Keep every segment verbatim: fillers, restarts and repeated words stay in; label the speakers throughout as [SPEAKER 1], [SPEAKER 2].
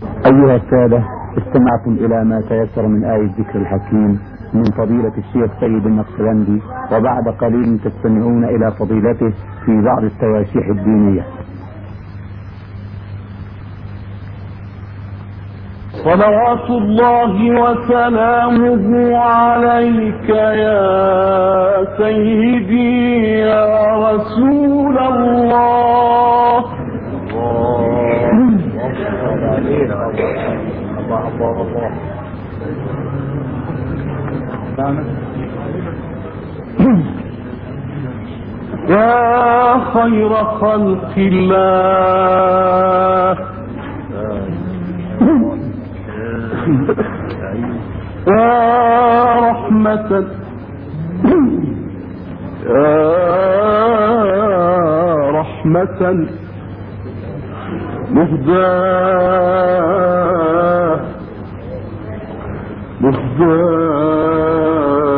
[SPEAKER 1] أيها السادة، استمعتم إلى ما تيسر من آية الذكر الحكيم من فضيلة الشيخ سيد النقشبندي، وبعد قليل تستمعون إلى فضيلته في بعض التواشيح الدينية.
[SPEAKER 2] صلوات الله وسلامه عليك يا سيدي يا رسول الله. يا خير خلق الله، يا رحمة يا رحمة مهداة مهداة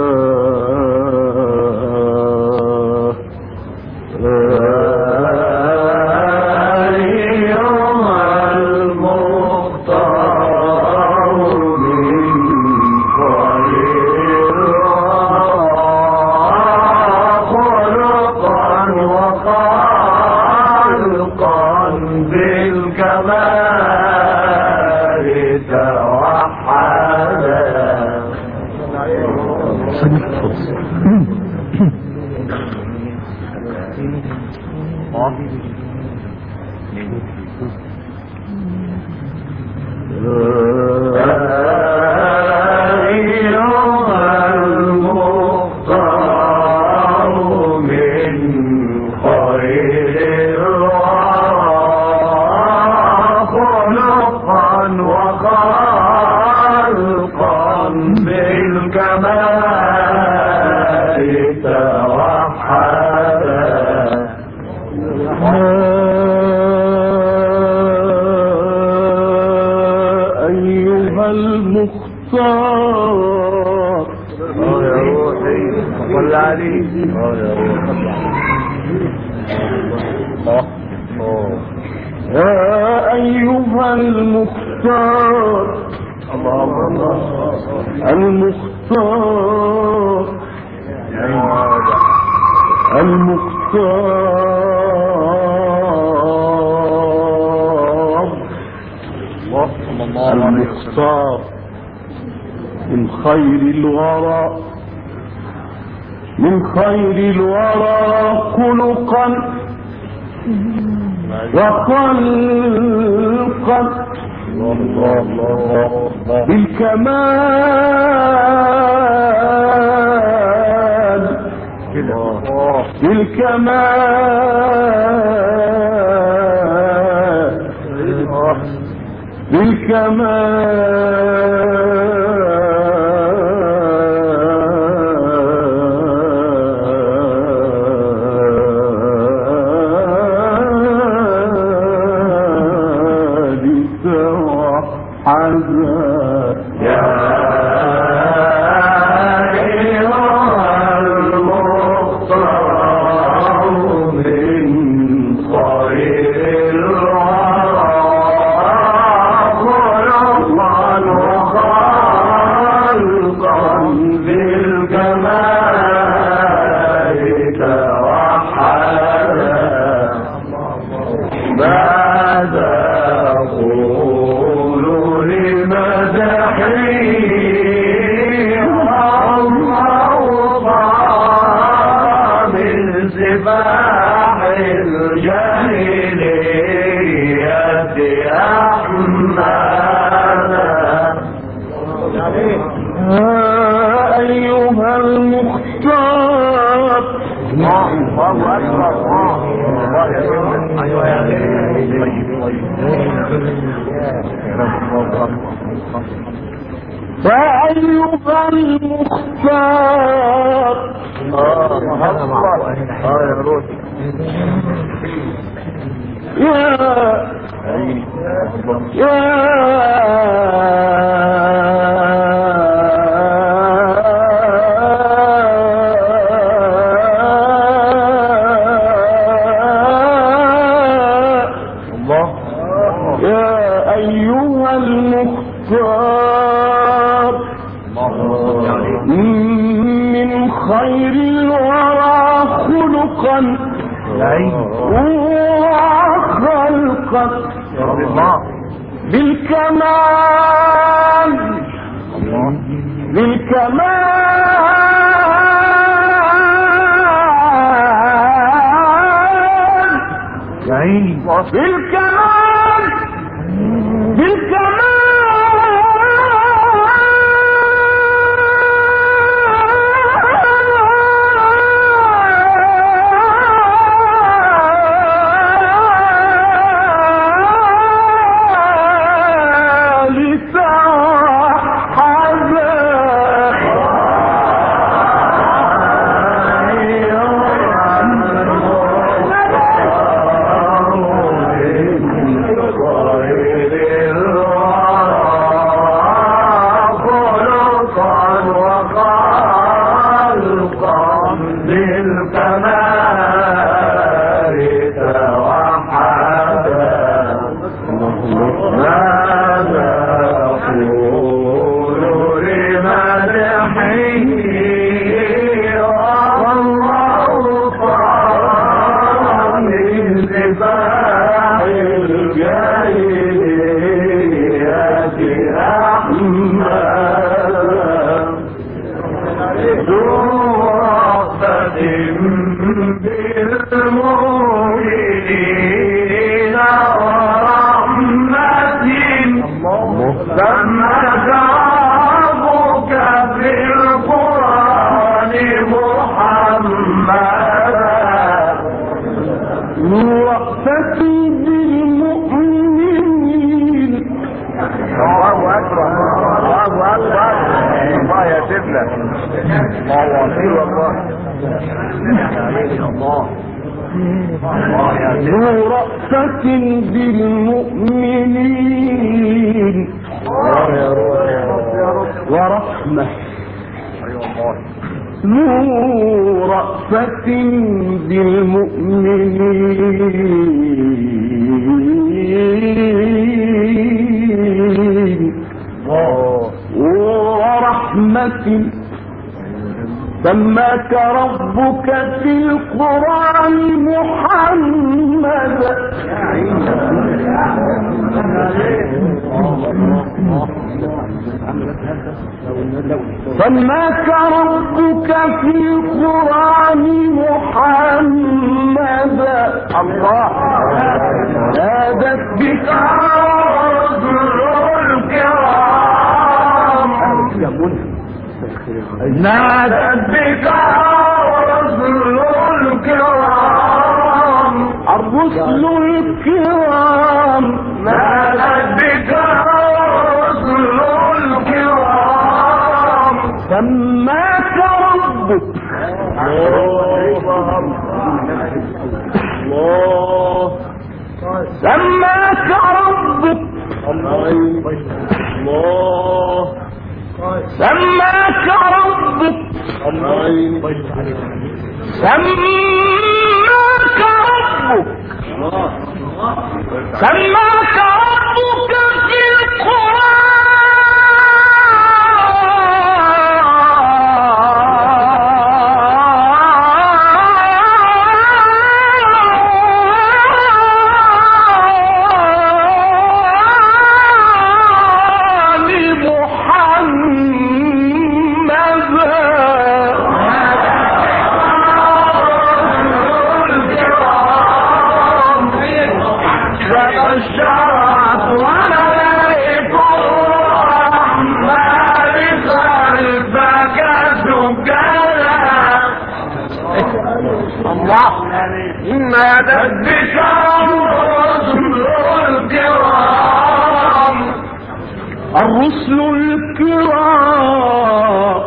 [SPEAKER 2] المختار المختار المختار المختار من خير الورى من خير الورى خلقا وخلقا بالكمال بالكمال بالكمال فأيها المختار يا يا الله يا أيها المختار من خير الورى خلقا وخلقا بالكمال بالكمال بالكمال بالكمال ذو رأفة بالمؤمنين ورحمة ذو رأفة بالمؤمنين ورحمة سماك ربك في القرآن محمدا سماك ربك في القرآن محمدا الله نادت بك رسل الكرام نادت بك رسل الكرام الرسل الكرام نادت بك رسل الكرام سماك ربك الله سماك ربك الله سماك ربك سماك ربك سماك ربك في نادت بك الرسل الكرام الرسل الكرام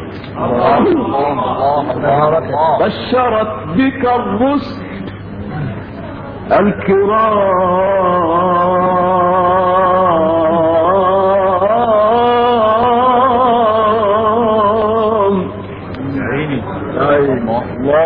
[SPEAKER 2] بشرت بك الرسل الكرام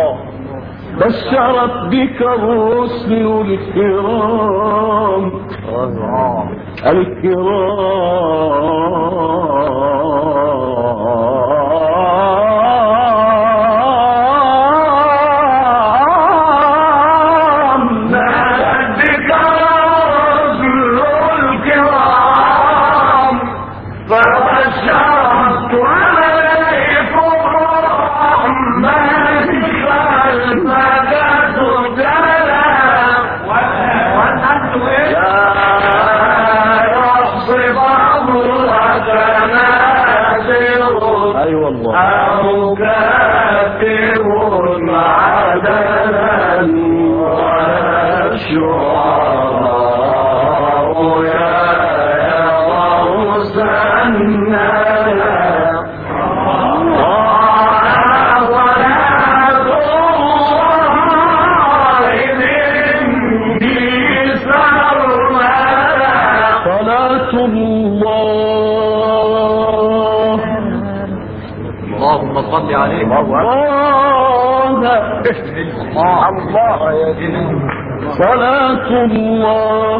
[SPEAKER 2] بشرت بك الرسل الكرام صلاة الله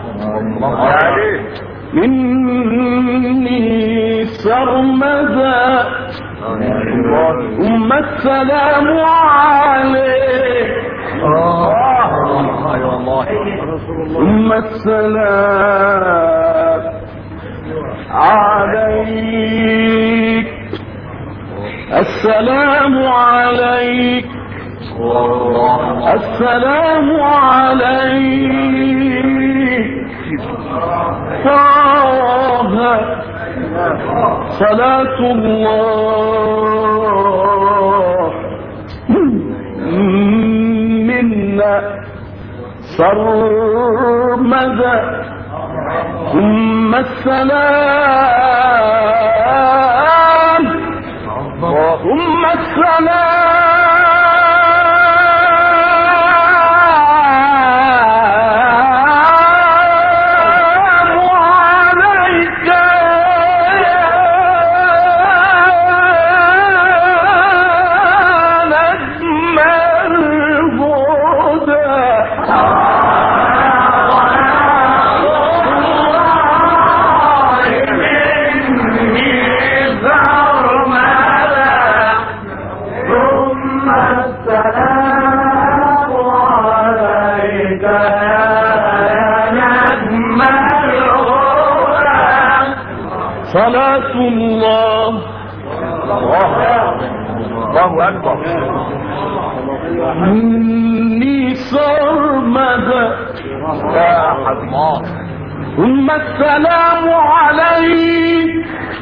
[SPEAKER 2] مني سرمدا ثم السلام عليك ثم السلام عليك السلام عليك السلام عليك طه صلاة الله منا سرمدا ثم السلام ثم السلام صلاة الله الله أكبر مني سرمدا ثم السلام عليك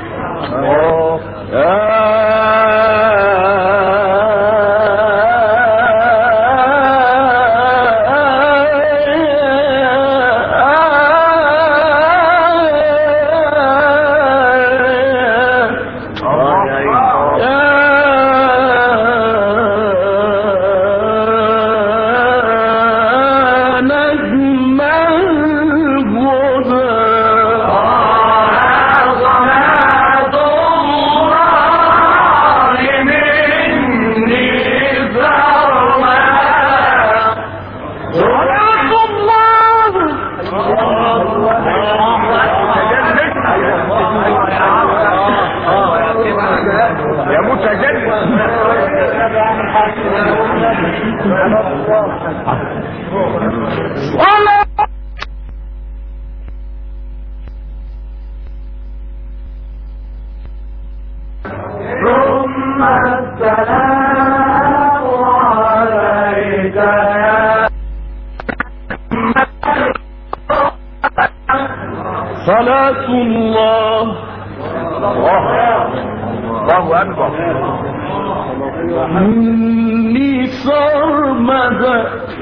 [SPEAKER 2] صلاة الله الله أكبر مني سرمدا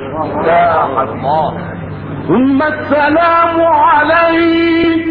[SPEAKER 2] ثم السلام عليك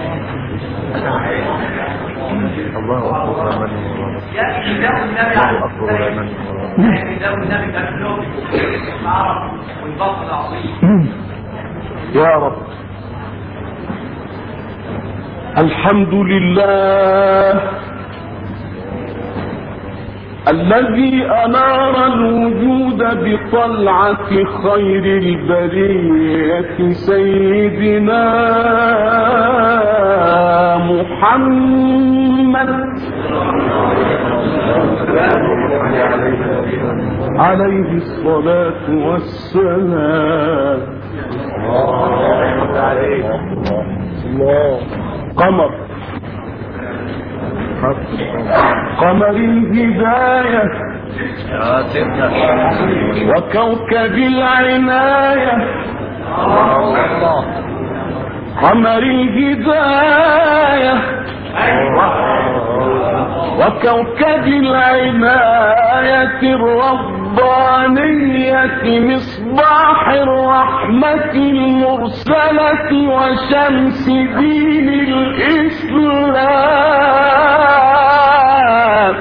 [SPEAKER 3] الله أكبر من الله أكبر من
[SPEAKER 2] يا رب. الحمد لله الذي أنار الوجود بطلعة خير البرية سيدنا محمد عليه الصلاة والسلام. الله قمر قمر الهداية وكوكب العناية قمر الهداية وكوكب العناية الربانية مصباح الرحمة المرسلة وشمس دين الإسلام.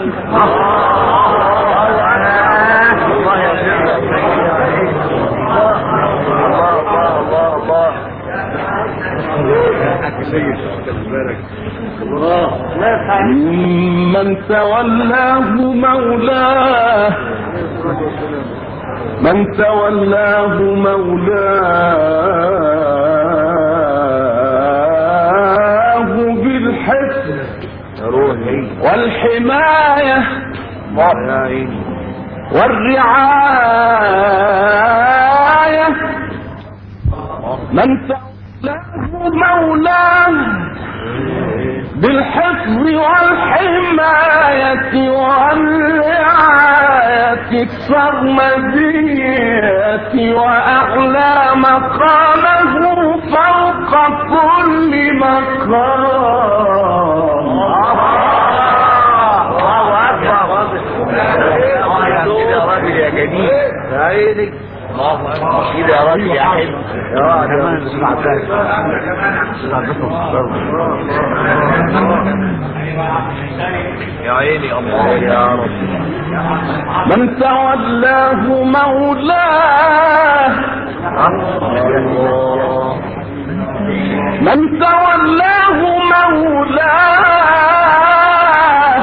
[SPEAKER 2] من تولاه مولاه من تولاه مولاه بالحفظ والحماية والرعاية. من تولاه مولاه بالحفظ والحماية والرعاية السرمدية وأعلى مقامه فوق كل مقام. الله أكبر يا راجل يا جميل عينك. الله أكبر كده يا راجل يا حلو يا عيني. الله يا رب. من تولاه مولاه من تولاه مولاه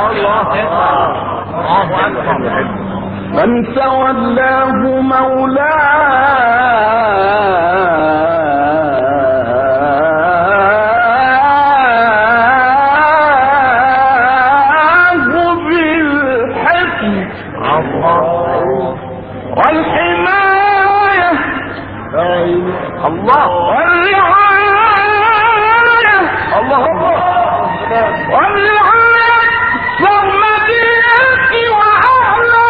[SPEAKER 2] من تولاه مولاه بالحفظ والحماية الله والرعاية الله والرعاية سرمدية وأعلى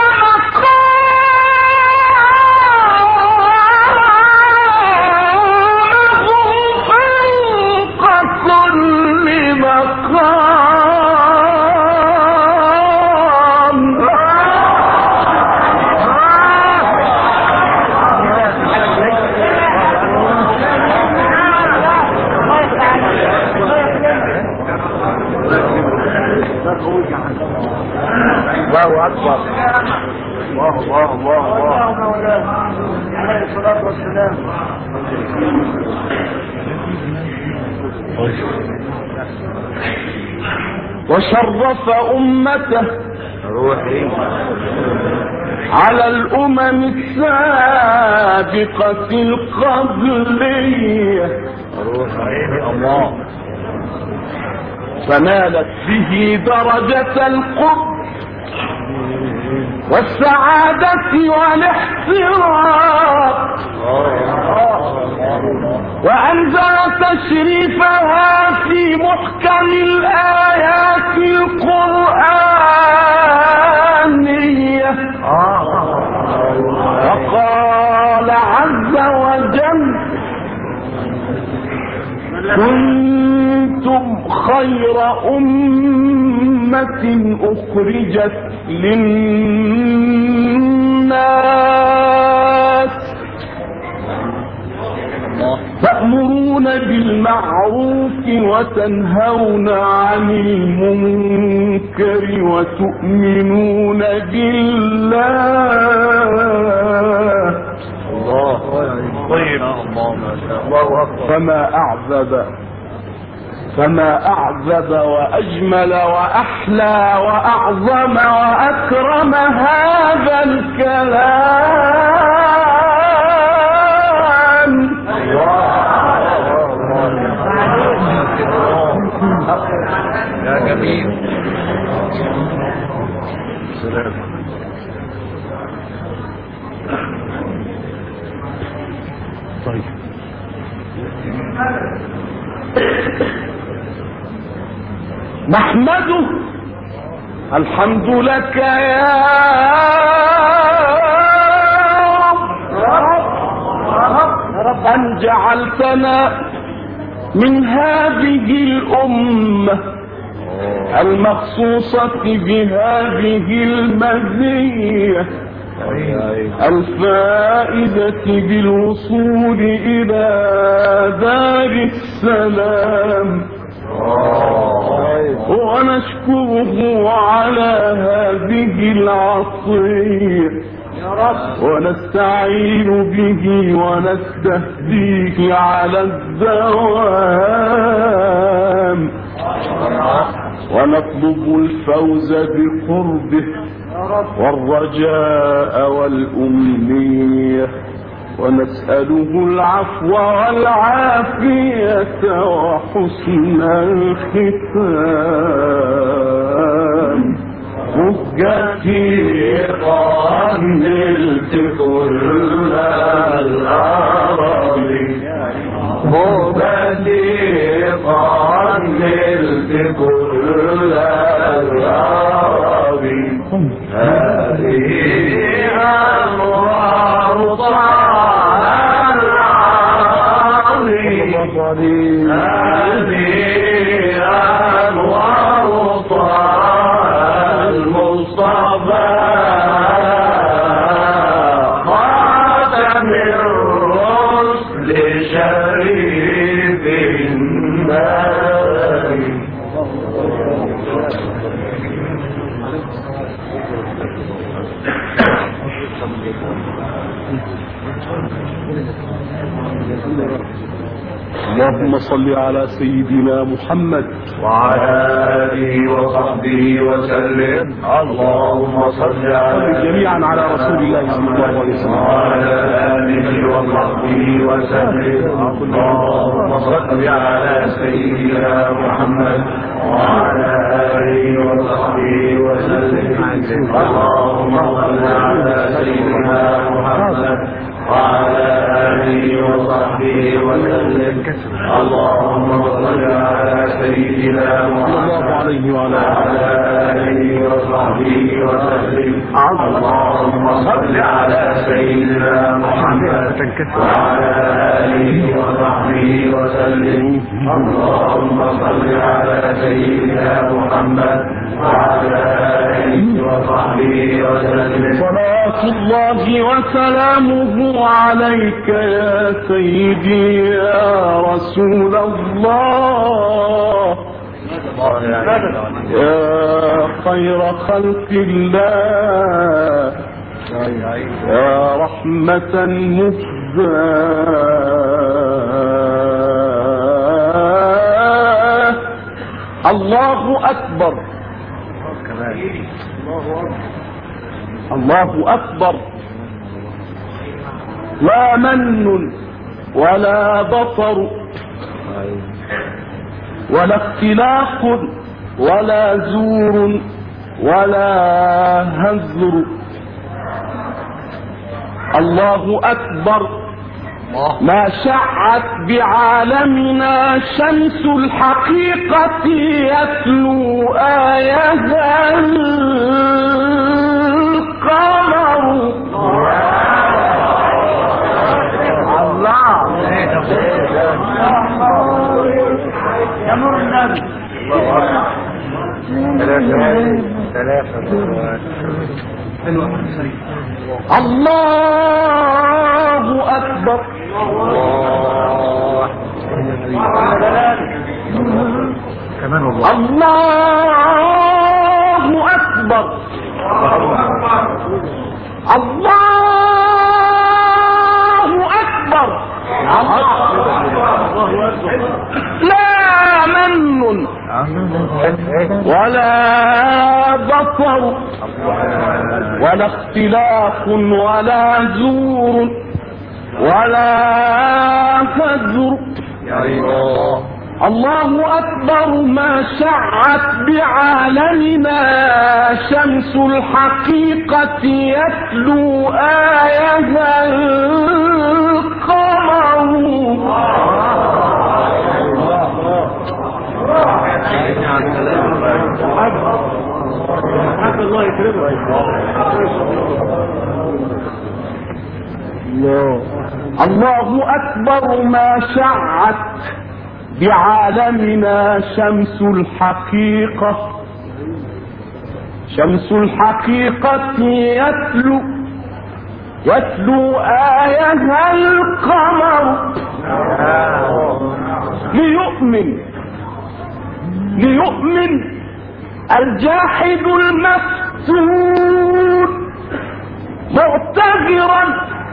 [SPEAKER 2] الله أكبر. الله الله الله الله عليه الصلاة والسلام. وشرف أمته روحي على الأمم السابقة القبلية روحي الله، فنالت به درجة القرب والسعادة والاحترام، وأنزل تشريفها في محكم الآيات القرآنية، وقال عز وجل: كنتم خير أمة أخرجت للناس
[SPEAKER 4] وتأمرون بالمعروف وتنهون عن المنكر وتؤمنون بالله.
[SPEAKER 3] الله طيب. الله أكبر.
[SPEAKER 4] فما أعذب فما أعذب وأجمل وأحلى وأعظم وأكرم هذا الكلام.
[SPEAKER 3] يا جميل. سلام. طيب.
[SPEAKER 4] نحمده الحمد لك يا رب أن جعلتنا من هذه الأمة المخصوصة بهذه المزية الفائدة بالوصول إلى دار السلام، ونشكره على هذه العطية ونستعين به ونستهديه على الدوام، ونطلب الفوز بقربه والرجاء والأمنية، ونسأله العفو والعافية وحسن الختام. مجتيقا نلت كل الأرض، مجتيقا نلت كل الأرض، هذه أنوار طه العظيم، هذه أنوار طه المصطفى خاتم الرسل شريف النبي. اللهم صل على سيدنا محمد
[SPEAKER 3] وعلى آله وصحبه وسلم. اللهم صل على
[SPEAKER 4] جميعا على رسول الله صلى الله عليه وسلم
[SPEAKER 3] وعلى آله وصحبه وسلم. اللهم صل على سيدنا محمد وعلى آله وصحبه وسلم. اللهم صل على سيدنا محمد وعلى آله وصحبه وسلم. اللهم صل على سيدنا محمد وعلى آله وصحبه وسلم. اللهم صل على سيدنا محمد وعلى آله وصحبه وسلم. اللهم صل على سيدنا محمد وعلى آله وصحبه وسلم.
[SPEAKER 4] صلاة الله وسلامه عليك يا سيدي يا رسول الله، يا خير خلق الله، يا رحمة مهداة. الله أكبر، الله أكبر. لا من ولا بطر ولا اختلاق ولا زور ولا هزر. الله أكبر. ما شعت بعالمنا شمس الحقيقة يتلو آيها القمر. الله يمر النبي الله أكبر.
[SPEAKER 1] كمان والله.
[SPEAKER 4] الله أكبر. الله أكبر. لا من ولا بصر ولا اختلاف ولا زور ولا هجر. الله أكبر ما شعت بعالمنا شمس الحقيقة يتلو آيها القمر. الله يكرمك. الله أكبر ما شعت بعالمنا شمس الحقيقة شمس الحقيقة يتلو يتلو آيها القمر. ليؤمن ليؤمن الجاحد المفتون معتذرا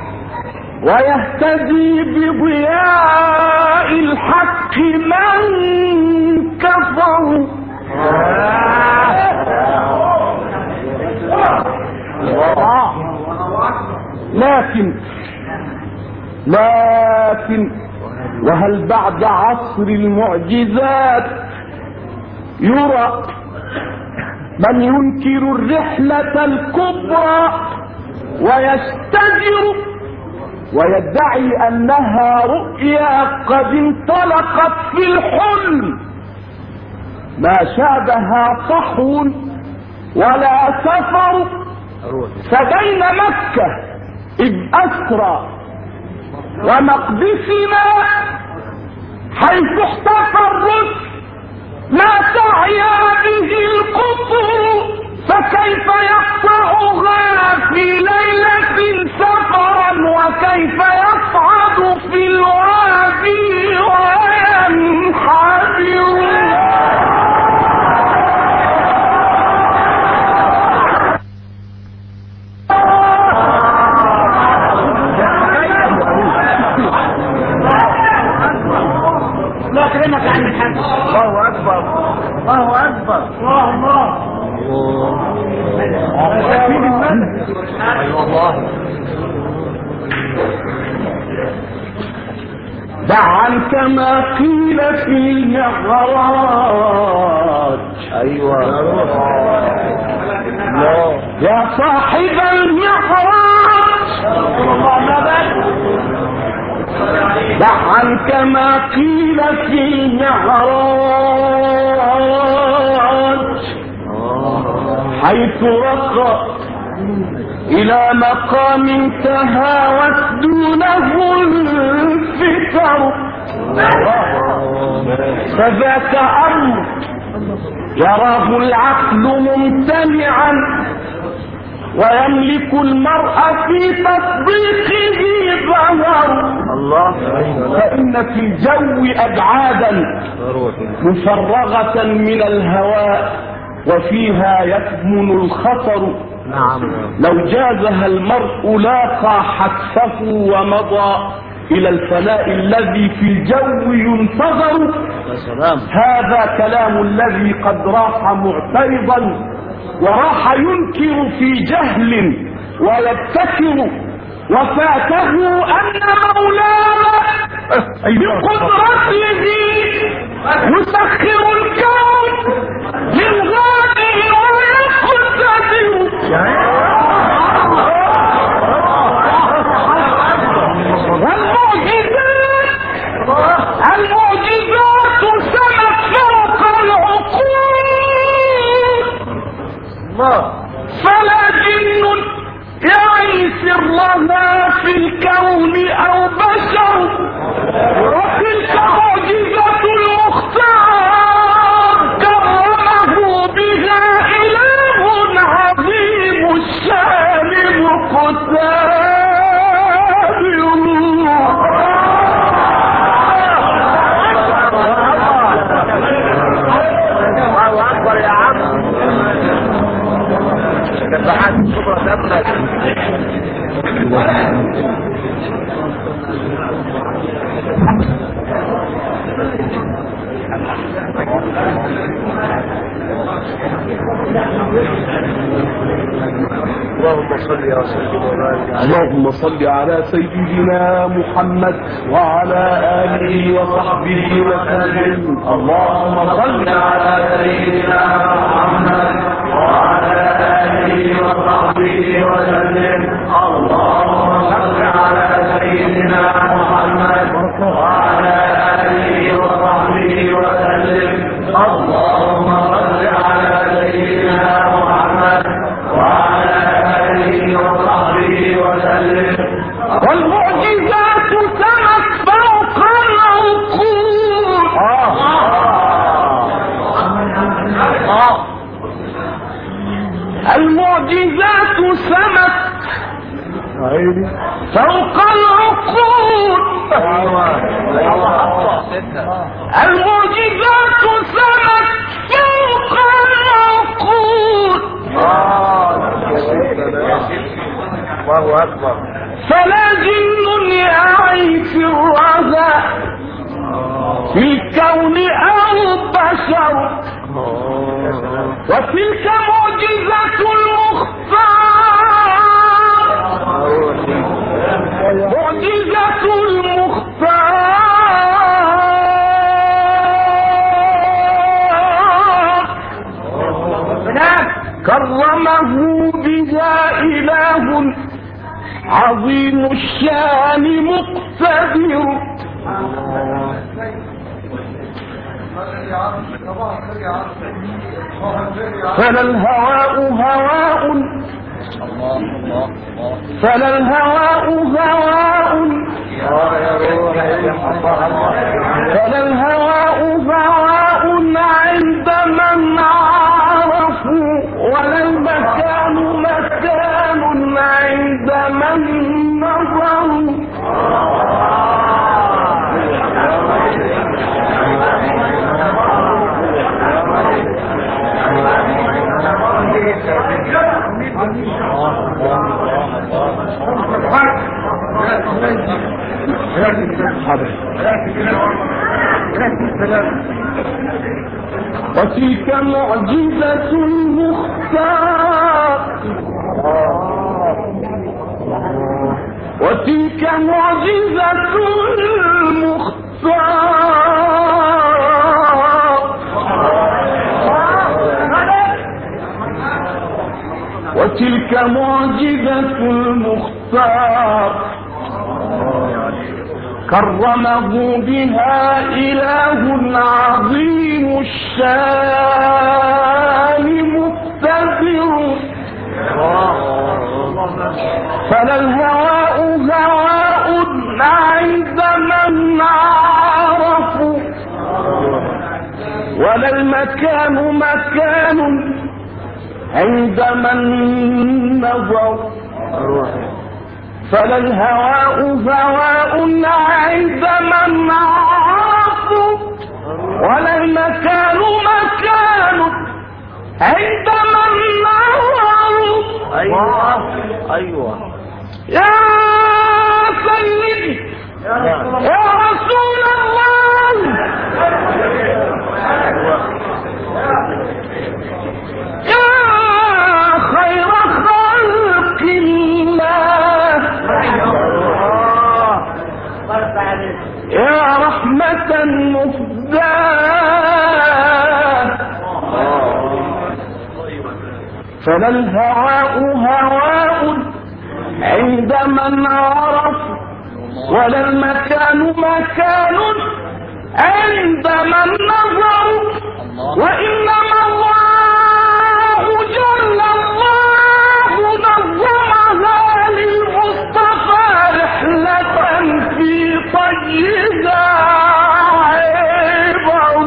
[SPEAKER 4] ويهتدي بضياء الحق من كفر. لكن لكن وهل بعد عصر المعجزات يرى من ينكر الرحلة الكبرى ويستجر ويدعي أنها رؤيا قد انطلقت في الحلم ما شابها صحو ولا سفر. فبين مكة إذ أسرى ومقدسنا حيث احتفى الرسل ما تعيا به القطر. فكيف يقطعها في ليلة سفرا وكيف يصعد في الوادي وينحدر.
[SPEAKER 2] لا كلمك عن الحمد. الله أكبر الله أكبر الله الله.
[SPEAKER 4] دع عنك ما قيل في المعراج.
[SPEAKER 2] أيوة
[SPEAKER 4] يا صاحب المعراج دع عنك ما قيل في المعراج حيث رقى إلى مقام تهاوت دونه الفتر. فذاك أمر يراه العقل ممتنعا ويملك المرء في تصديقه ظهر. فإن في الجو أبعادا مفرغة من الهواء وفيها يكمن الخطر. لو جازها المرء لاقى حتفه ومضى إلى الفناء الذي في الجو ينتظر. هذا كلام الذي قد راح معترضا وراح ينكر في جهل ويبتكر وفاته أن مولانا بقدرته يسخر الكون للغالي ويقتدر. والمعجزات المعجزات سمت فوق العقول. فلا جن يعي سرها في الكون أو بشر. وتلك معجزة المختار
[SPEAKER 2] اللهم صل يا سيدنا
[SPEAKER 4] اللهم صل على سيدنا محمد وعلى آله وصحبه وسلم.
[SPEAKER 3] اللهم صل على سيدنا محمد وعلى آله وصحبه وسلم. اللهم صل على سيدنا محمد وعلى آله وصحبه وسلم. اللهم صل على سيدنا محمد وعلى آله وصحبه وسلم.
[SPEAKER 4] والمعجزات سمت فوق العقول. المعجزات سمت فوق العقول. المعجزات سمت فوق العقول.
[SPEAKER 2] الله أكبر.
[SPEAKER 4] فلا جن يعي في الرذى في الكون أو بشر. وتلك معجزة المختار. معجزة المختار كرمه بها إله عظيم الشان مقتدر. فلا الهواء هواء فلا الهواء هواء فلا الهواء هواء عند من عرفوا. ولا المكان مكان عند من نظروا. وتلك معجزة المختار. وتلك معجزة المختار. وتلك معجزة المختار كرمه بها إله عظيم الشان مقتدر. فلا الهواء هواء عند من عرفوا. ولا المكان مكان عند من نظر. فلا الهواء هواء عند من عرفوا. ولا المكان مكان عند من نظروا.
[SPEAKER 2] أيوة أيوة
[SPEAKER 4] يا سيدي يا رسول الله يا خير خلق الله يا رحمة مفداة. فلا الهواء هواء عند من عرف. ولا المكان مكان عند من نظر. وإنما الله جل الله نظمها للمصطفى رحلة في طيها عبر.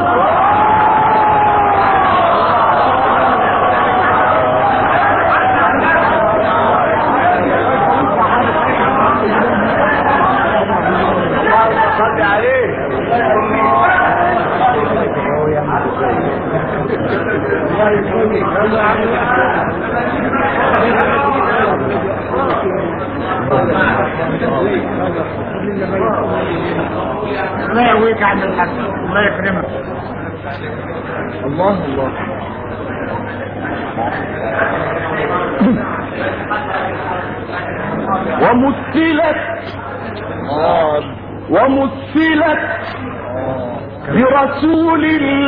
[SPEAKER 2] الله يقويك عند الحق. الله يكرمك. الله الله
[SPEAKER 4] ومثلت ومثلت برسول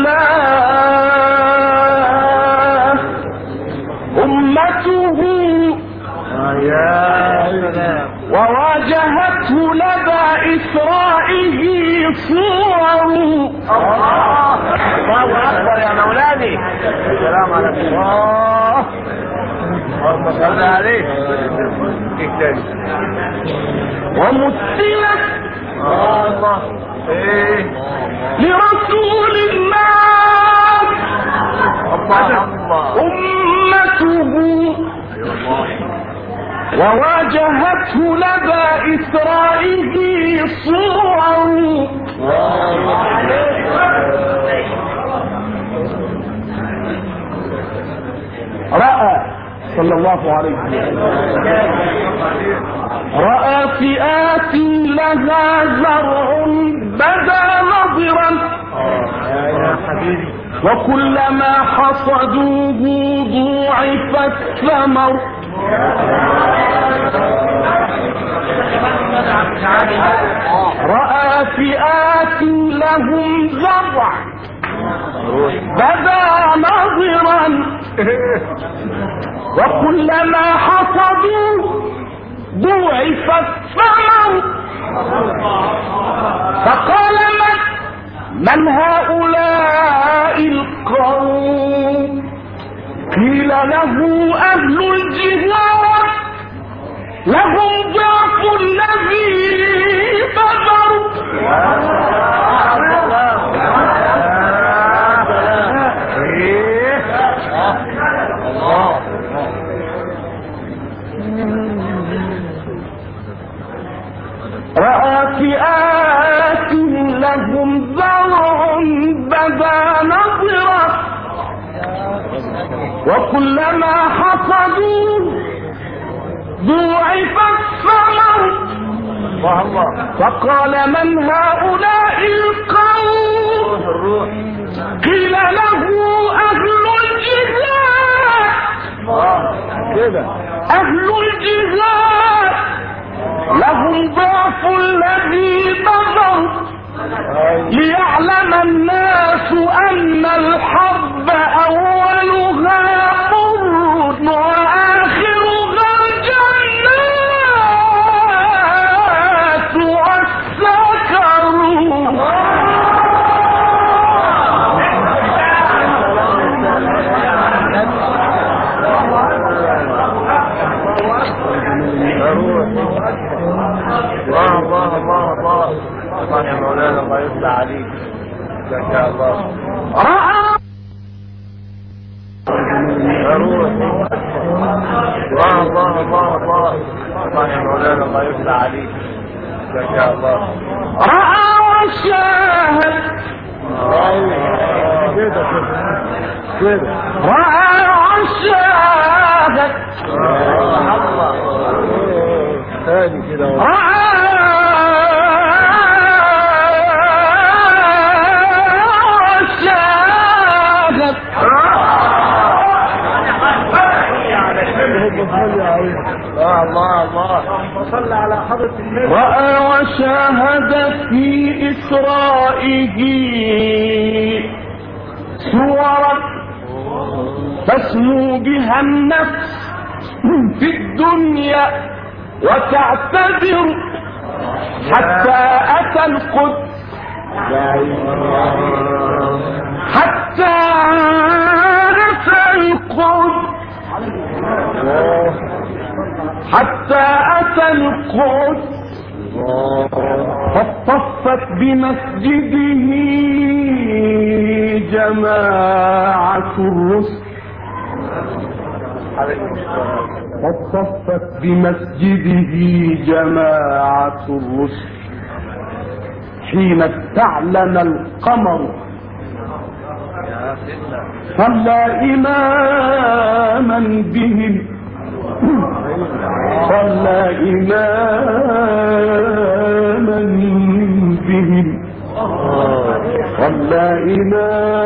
[SPEAKER 4] الله أمته وواجهته لدى إسرائه صور.
[SPEAKER 2] الله أكبر يا مولاني. السلام عليكم. الله اللهم صل عليه.
[SPEAKER 4] ومثلت
[SPEAKER 2] الله ايه
[SPEAKER 4] لرسول الله أمته وواجهته لدى إسرائه صور. رأى صلى الله عليه وسلم رأى فئات لها زرع بدا نضرا وكلما حصدوه ضوعف الثمر. رأى فئات لهم زرع بدا نضرا وكلما حصدوه ضوعف الثمر. فقال من من هؤلاء القوم؟ قيل له أهل الجهاد لهم ضعف الذي بذروا. رأى فئات لهم زرع بدا نضرا وكلما حصدوه ضوعف الثمر. فقال من هؤلاء القوم؟ قيل له أهل الجهاد أهل الجهاد لهم ضعف الذي بذر ليعلم الناس أن الحرب أولها مر وآخرها الجنات والسكر.
[SPEAKER 2] الله الله الله الله الله يا مولانا الله يفتح عليك ان شاء الله.
[SPEAKER 4] رأى
[SPEAKER 2] الله الله الله الله الله يا مولانا الله يفتح عليك ان شاء الله.
[SPEAKER 4] رأى وشاهد
[SPEAKER 2] كده كده
[SPEAKER 4] رأى وشاهد
[SPEAKER 2] الله ثاني كده
[SPEAKER 4] رأى وشاهد
[SPEAKER 2] الله الله صل على حضرة النبي.
[SPEAKER 4] رأى وشاهد في إسرائه صورا تسمو بها النفس في الدنيا وتعتذر حتى أتى القدس حتى أتى القدس حتى أتى القدس فاصطفت بمسجده جماعة الرسل فاصطفت بمسجده جماعة الرسل حين استعلن القمر صلى إماما بهم صلى إماما بهم صلى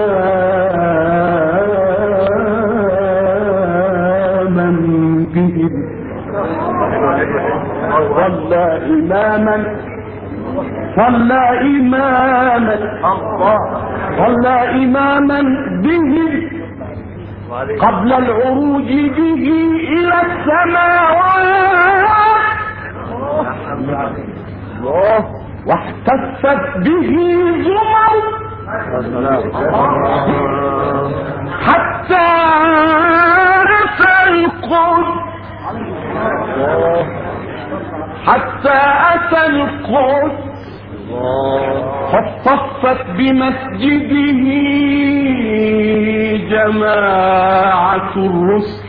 [SPEAKER 4] إماما بهم صلى إماما صلى إماما صلى إماما به قبل العروج به إلى السماوات واحتفت به زمر حتى أتى القدس حتى أتى القدس فاصطفت بمسجده جماعة الرسل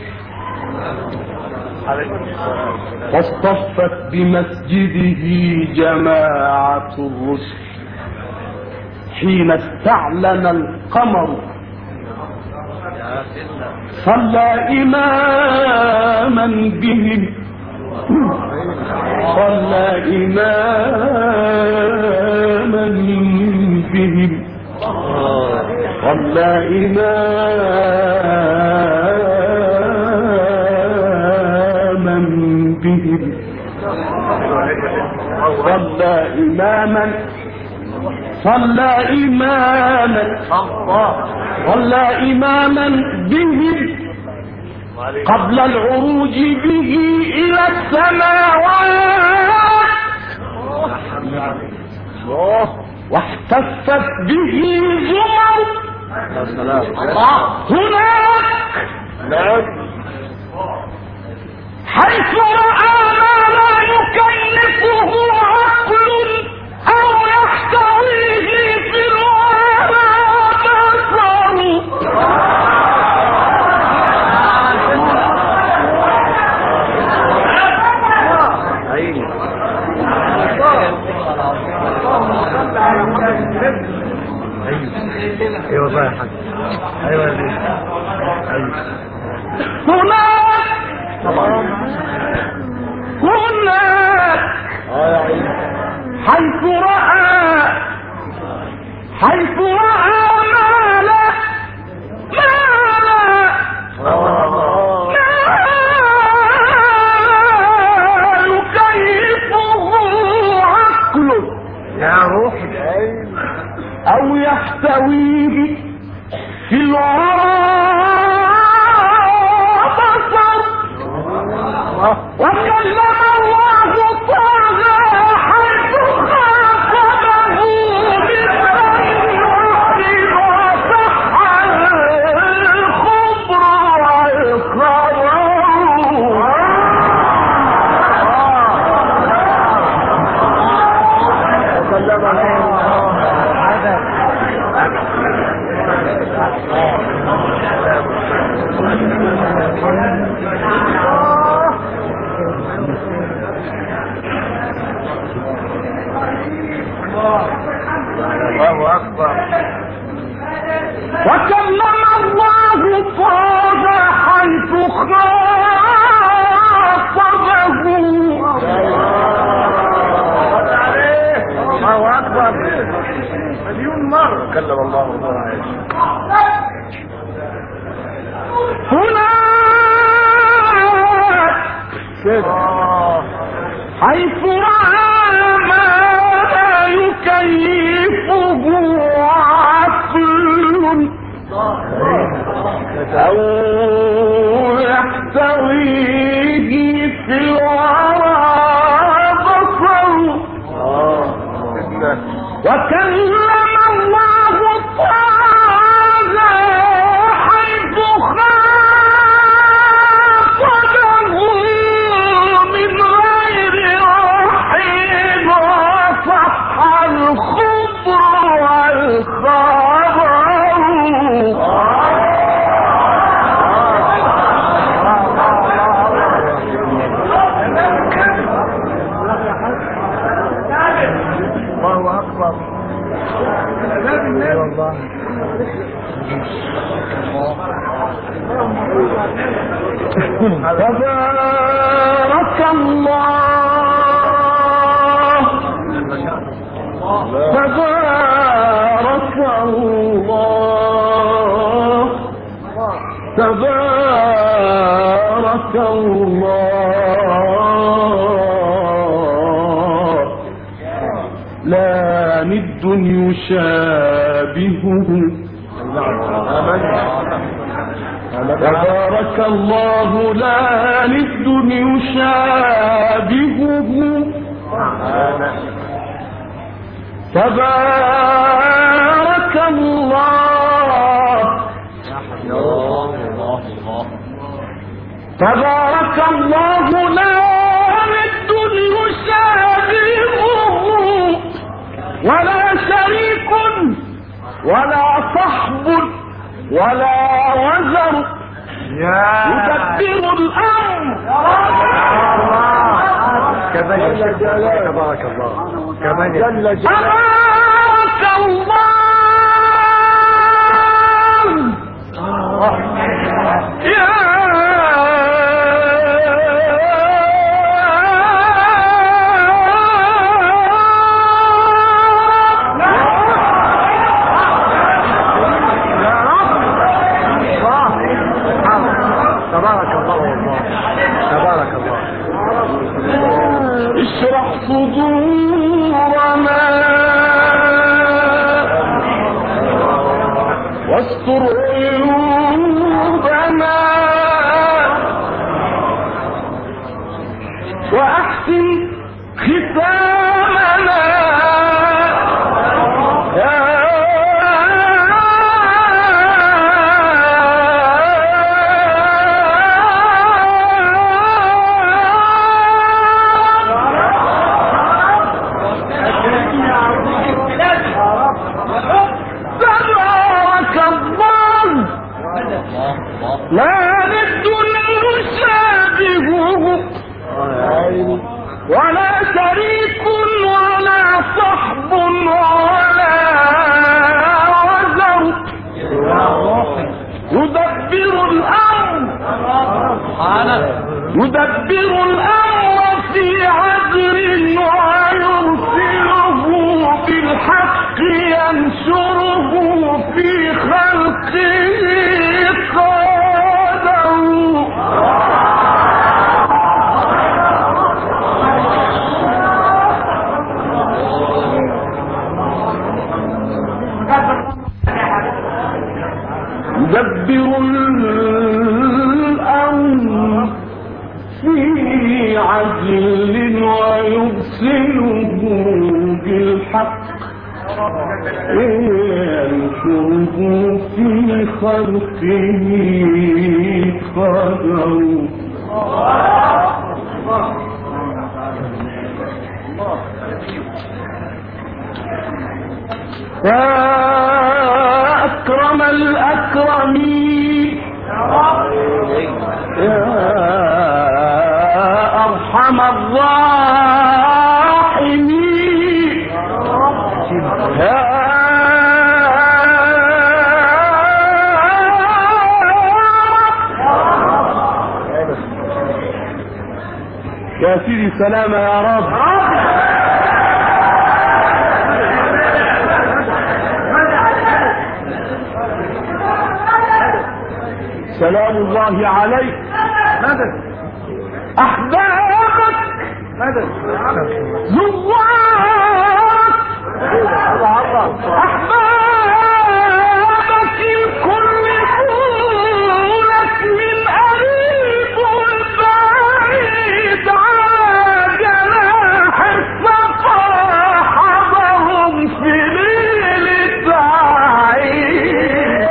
[SPEAKER 4] فاصطفت بمسجده جماعة الرسل حين استعلن القمر صلى إماما بهم صلى إماما بهم صلى إماما بهم صلى إماما صلى إماما صلى إماما بهم قبل العروج به إلى السماوات واحتفت به زمر هناك حيث رأى ما لا يكلفه عقل أو يحتويه في الورى بصر
[SPEAKER 2] ايوه والله يا حاج. ايوه يا زين.
[SPEAKER 4] هناك هناك حيث رأى حيث رأى ما لا ما لا يكيفه عقله
[SPEAKER 2] يا روح
[SPEAKER 4] أو يحتويه في الورى بصر وكلم الله طه حيث خاطبه بالتوحيد وصح الخبر والخبر
[SPEAKER 2] الله أكبر.
[SPEAKER 4] وكلم الله طه حيث خاطبه
[SPEAKER 2] الله أكبر. مليون مرة كلم الله الله عليه.
[SPEAKER 4] هناك حيث رأى ما لا يكيفه عقل أو يحتويه في الورى بصر وكلم الله طه حيث خاطبه من غير رحيم وصح الخبر والخبر
[SPEAKER 2] الله أكبر. والله
[SPEAKER 4] تبارك الله تبارك الله تبارك الله يشابهه. تبارك الله لا ند يشابهه. تبارك الله تبارك الله لا ند يشابهه ولا شريك ولا صحب ولا وزر يدبر الامر.
[SPEAKER 2] كمان تبارك الله كمان
[SPEAKER 4] تبارك الله يا
[SPEAKER 2] تبارك الله والله تبارك الله.
[SPEAKER 4] اشرح صدورنا واستر عيوبنا واحسن ختامنا يا لا ند يشابهه ولا شريك ولا صحب ولا وزر يدبر الأمر يدبر الأمر في عدل ويرسله بالحق ينشره في خلقه يدبر الأمر في عدل ويرسله بالحق ينشره في خلقه قدر. فأكرم الأكرمين يا أرحم الراحمين يا يا سيدي سلامة يا رب. سلام الله عليك أحبابك زوارك أحبابك الكل يقولك من قريب والبعيد على جناح السفر حضرهم في ليلة عيد.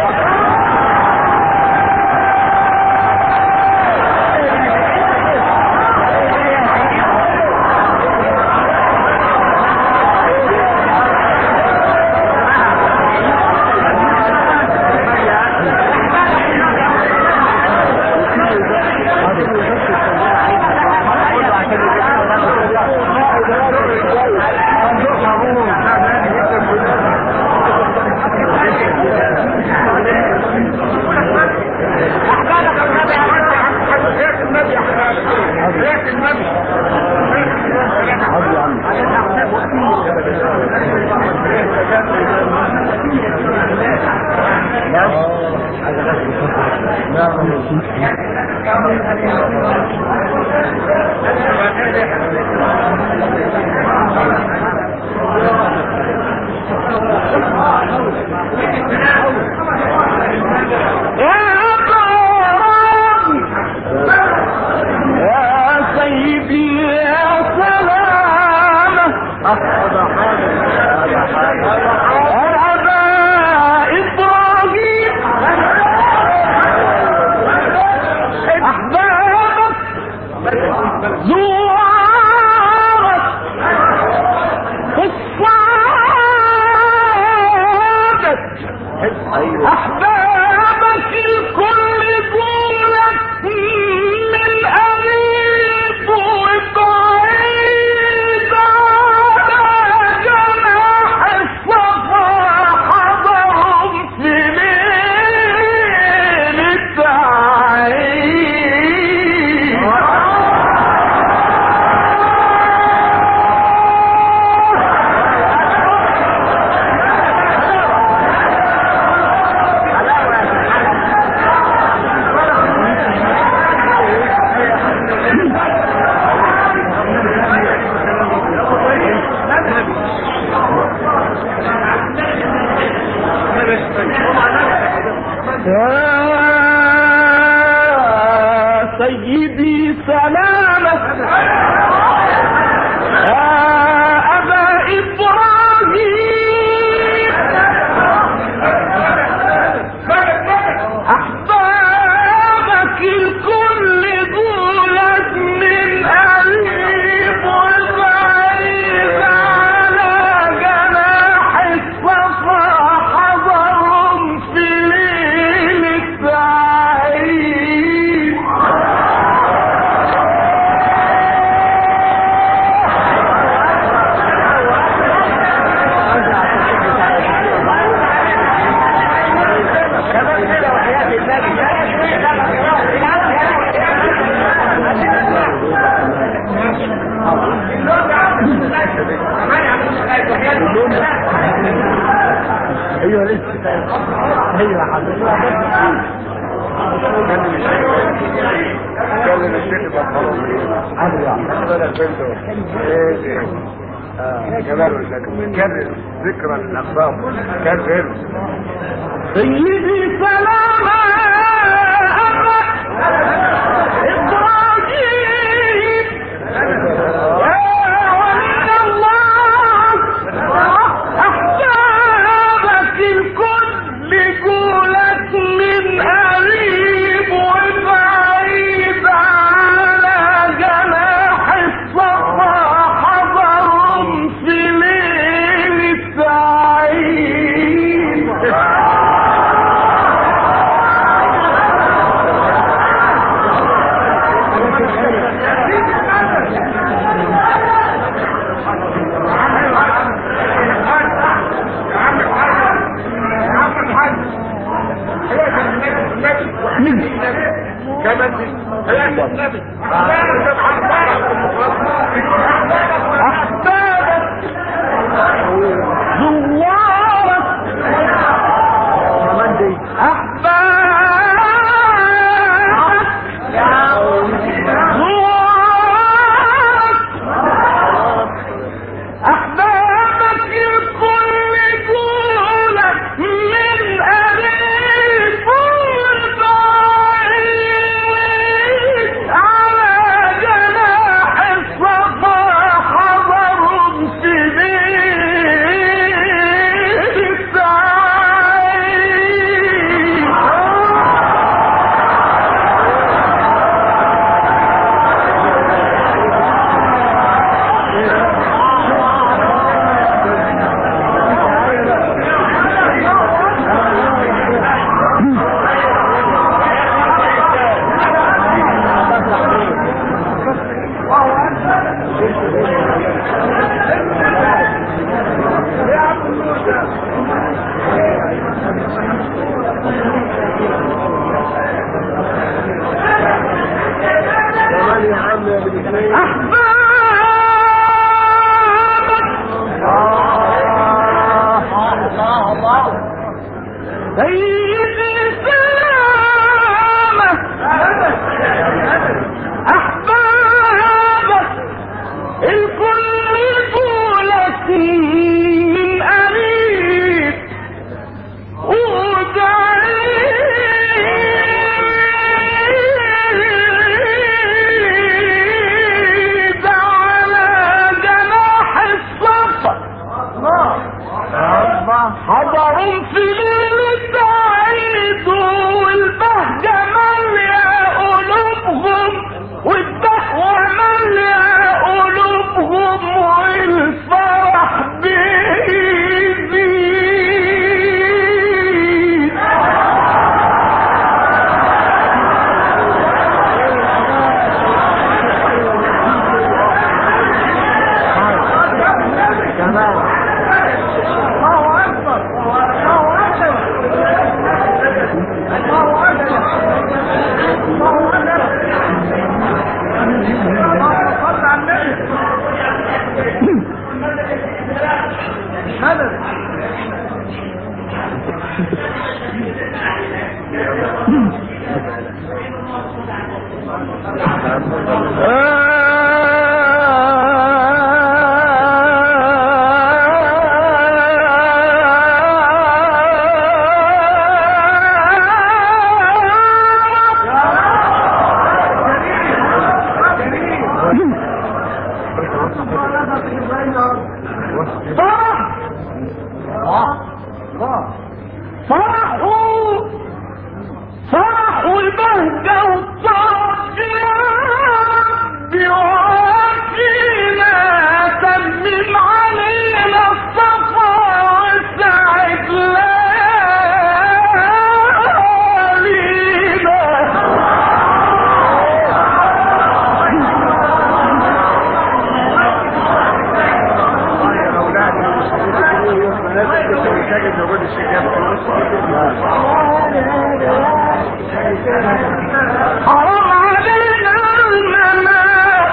[SPEAKER 4] أحبابك الكل دولت من قريب وبعيد على جناح الصفا حضرهم في ليل السعيد.
[SPEAKER 2] ايوه لسه ايوه حضرتك كلم الشيخ بقى خلاص ايوه كمان كرر ذكرى الاقدام كرر
[SPEAKER 4] سيدي سلامة إبراهيم يا ولي الله أحبابك الكل جولك من قريب وبعيد على جناح الصفا حضرهم في ليل السعيد.
[SPEAKER 2] كمان النبي
[SPEAKER 4] أحبابك زوارك أحبابك الكل دولك من قريب وبعيد على جناح الصفا حضرهم في ليل السعيد. سيدي سلامة أحبابك الكل دولك من قريب وبعيد على جناح الصفا حضرهم في ليل السعيد والبهجة مالية قلوبهم والدهوة مالية قلوبهم والفرح بيزيد. فرحوا البهجة والطرب يا ربي وعافينا تمم علينا الصفا وسعد ليالينا. حرام علينا الممات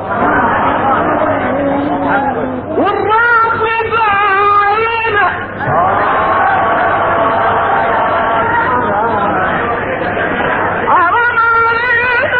[SPEAKER 4] والرافض علينا. حرام علينا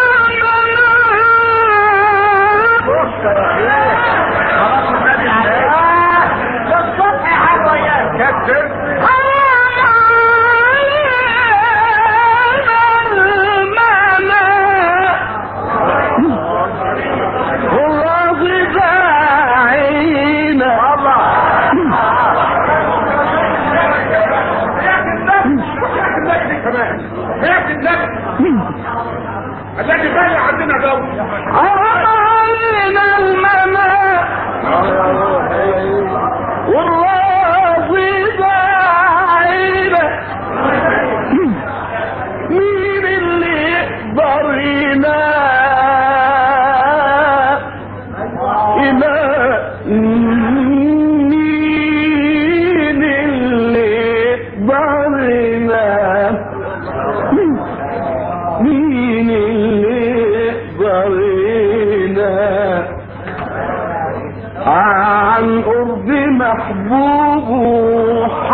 [SPEAKER 3] الذي غالي عندنا جو.
[SPEAKER 4] علينا المناء والراضي داعينا. مين اللي يقدر ينام مين اللي يقدر ينام؟ مين اللي يقدر ينام عن قرب محبوبه